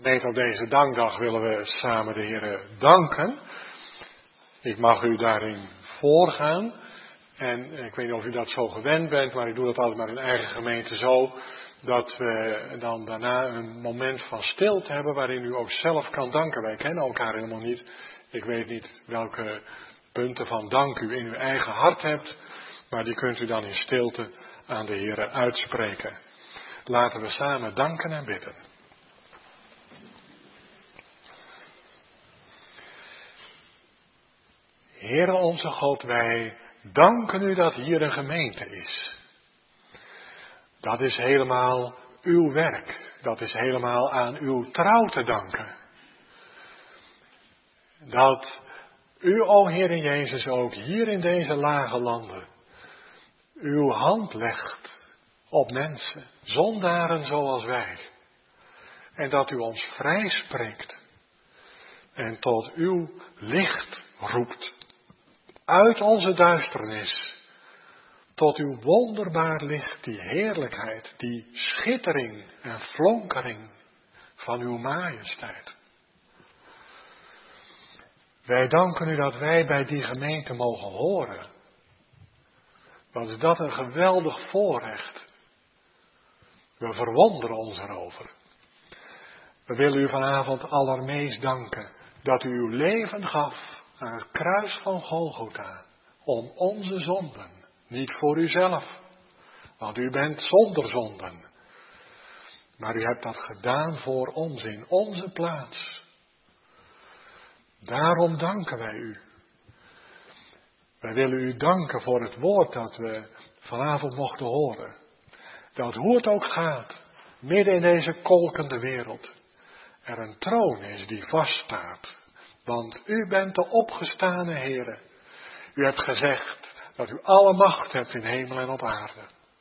Gemeente, op deze dankdag willen we samen de Heer danken. Ik mag u daarin voorgaan. En ik weet niet of u dat zo gewend bent, maar ik doe dat altijd maar in eigen gemeente zo. Dat we dan daarna een moment van stilte hebben waarin u ook zelf kan danken. Wij kennen elkaar helemaal niet. Ik weet niet welke punten van dank u in uw eigen hart hebt. Maar die kunt u dan in stilte aan de Heer uitspreken. Laten we samen danken en bidden. Heere onze God, wij danken u dat hier een gemeente is. Dat is helemaal uw werk. Dat is helemaal aan uw trouw te danken. Dat u, o Heere Jezus, ook hier in deze lage landen uw hand legt op mensen, zondaren zoals wij. En dat u ons vrij spreekt en tot uw licht roept. Uit onze duisternis tot uw wonderbaar licht, die heerlijkheid, die schittering en flonkering van uw majesteit. Wij danken u dat wij bij die gemeente mogen horen. Wat is dat een geweldig voorrecht. We verwonderen ons erover. We willen u vanavond allermeest danken dat u uw leven gaf aan het kruis van Golgotha, om onze zonden, niet voor uzelf, want u bent zonder zonden, maar u hebt dat gedaan voor ons in onze plaats. Daarom danken wij u. Wij willen u danken voor het woord dat we vanavond mochten horen. Dat hoe het ook gaat, midden in deze kolkende wereld, er een troon is die vaststaat. Want u bent de opgestane Heere. U hebt gezegd dat u alle macht hebt in hemel en op aarde.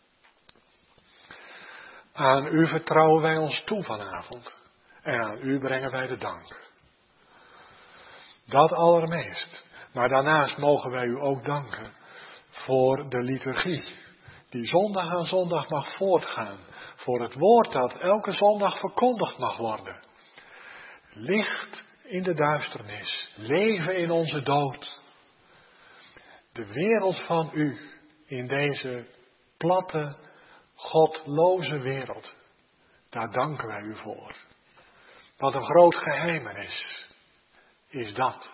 Aan u vertrouwen wij ons toe vanavond. En aan u brengen wij de dank. Dat allermeest. Maar daarnaast mogen wij u ook danken voor de liturgie. Die zondag aan zondag mag voortgaan. Voor het woord dat elke zondag verkondigd mag worden. Licht in de duisternis, leven in onze dood. De wereld van u in deze platte, godloze wereld. Daar danken wij u voor. Wat een groot geheimenis is dat.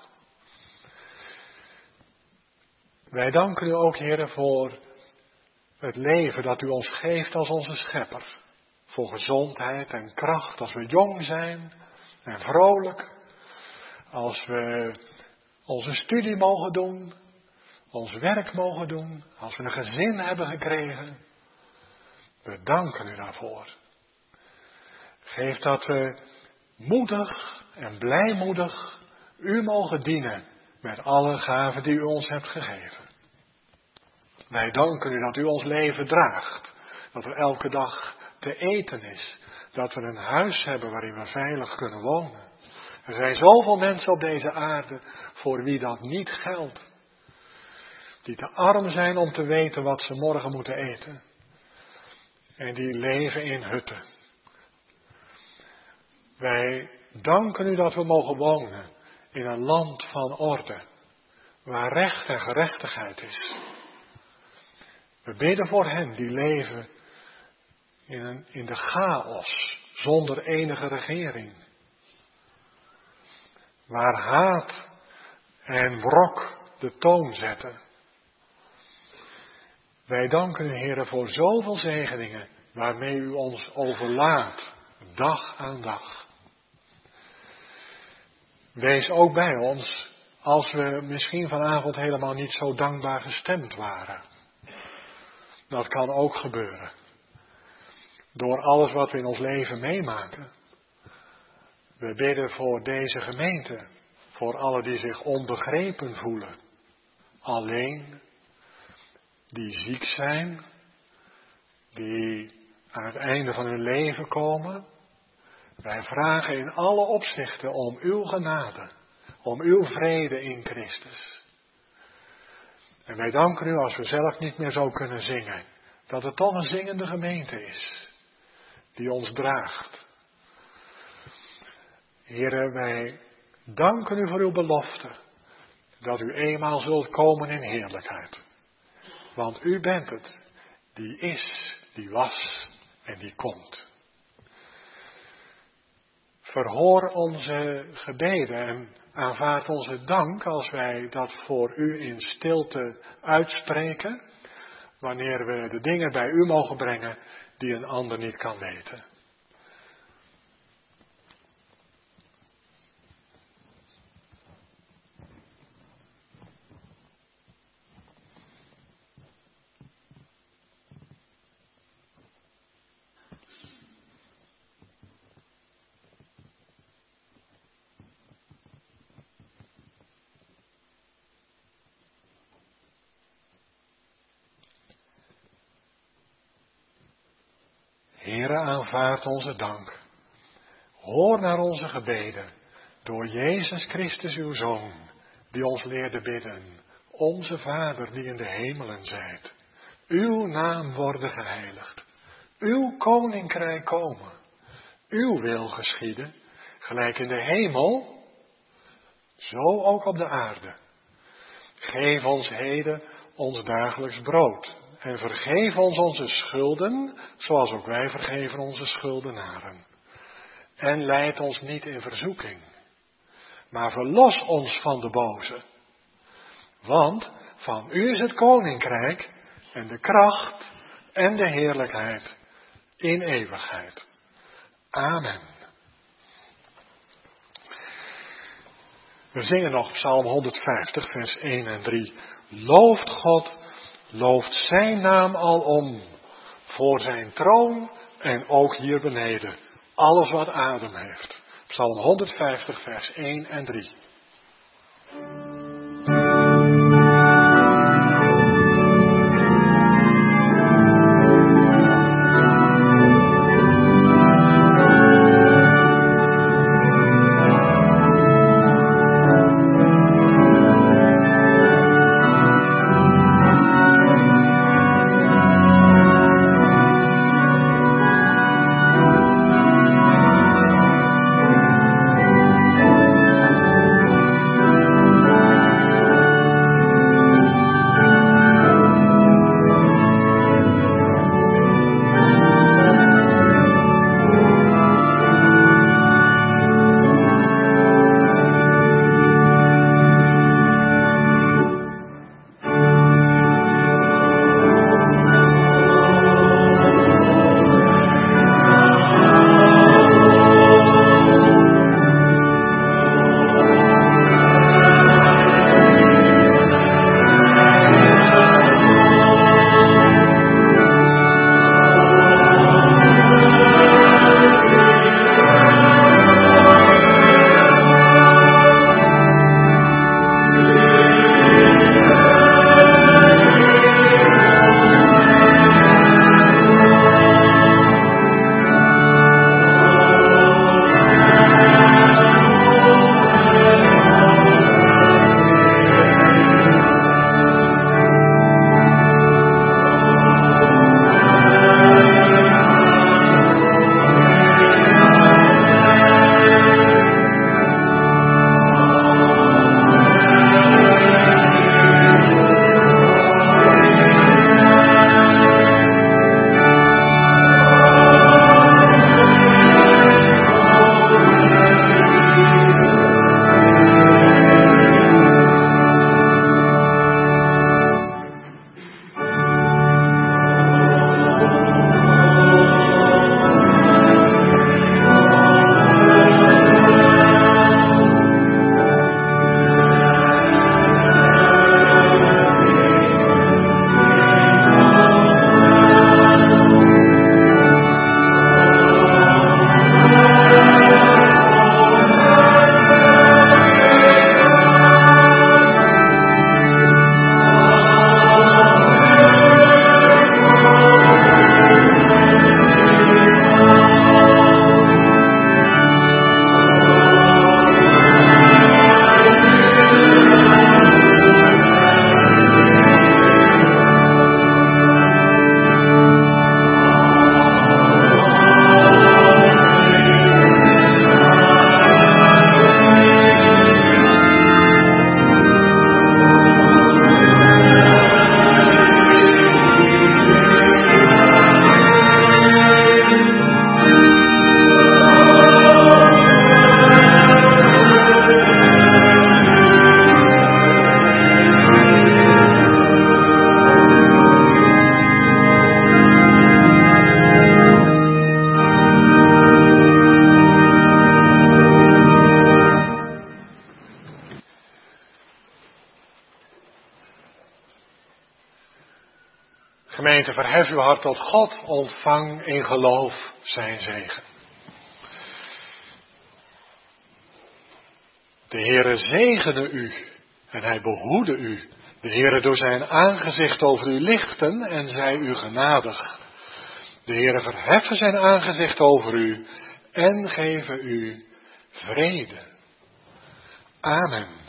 Wij danken u ook, Heere, voor het leven dat u ons geeft als onze schepper. Voor gezondheid en kracht als we jong zijn en vrolijk. Als we onze studie mogen doen, ons werk mogen doen, als we een gezin hebben gekregen. We danken u daarvoor. Geef dat we moedig en blijmoedig u mogen dienen met alle gaven die u ons hebt gegeven. Wij danken u dat u ons leven draagt, dat er elke dag te eten is, dat we een huis hebben waarin we veilig kunnen wonen. Er zijn zoveel mensen op deze aarde voor wie dat niet geldt. Die te arm zijn om te weten wat ze morgen moeten eten. En die leven in hutten. Wij danken u dat we mogen wonen in een land van orde. Waar recht en gerechtigheid is. We bidden voor hen die leven in de chaos zonder enige regering. Waar haat en wrok de toon zetten. Wij danken u, Heere, voor zoveel zegeningen waarmee u ons overlaadt, dag aan dag. Wees ook bij ons als we misschien vanavond helemaal niet zo dankbaar gestemd waren. Dat kan ook gebeuren. Door alles wat we in ons leven meemaken. We bidden voor deze gemeente, voor allen die zich onbegrepen voelen, alleen, die ziek zijn, die aan het einde van hun leven komen. Wij vragen in alle opzichten om uw genade, om uw vrede in Christus. En wij danken u als we zelf niet meer zo kunnen zingen, dat het toch een zingende gemeente is, die ons draagt. Heere, wij danken u voor uw belofte dat u eenmaal zult komen in heerlijkheid. Want u bent het die is, die was en die komt. Verhoor onze gebeden en aanvaard onze dank als wij dat voor u in stilte uitspreken, wanneer we de dingen bij u mogen brengen die een ander niet kan weten. Heere, aanvaard onze dank. Hoor naar onze gebeden, door Jezus Christus uw Zoon, die ons leerde bidden. Onze Vader die in de hemelen zijt. Uw naam worden geheiligd. Uw koninkrijk komen. Uw wil geschieden, gelijk in de hemel, zo ook op de aarde. Geef ons heden ons dagelijks brood. En vergeef ons onze schulden, zoals ook wij vergeven onze schuldenaren. En leid ons niet in verzoeking, maar verlos ons van de boze. Want van u is het koninkrijk en de kracht en de heerlijkheid in eeuwigheid. Amen. We zingen nog Psalm 150, vers 1 en 3. Looft God, looft zijn naam alom, voor zijn troon en ook hier beneden, alles wat adem heeft. Psalm 150, vers 1 en 3. Gemeente, verhef uw hart tot God, ontvang in geloof zijn zegen. De Heere zegene u en hij behoede u. De Heere doe zijn aangezicht over u lichten en zij u genadig. De Heere verheffen zijn aangezicht over u en geven u vrede. Amen.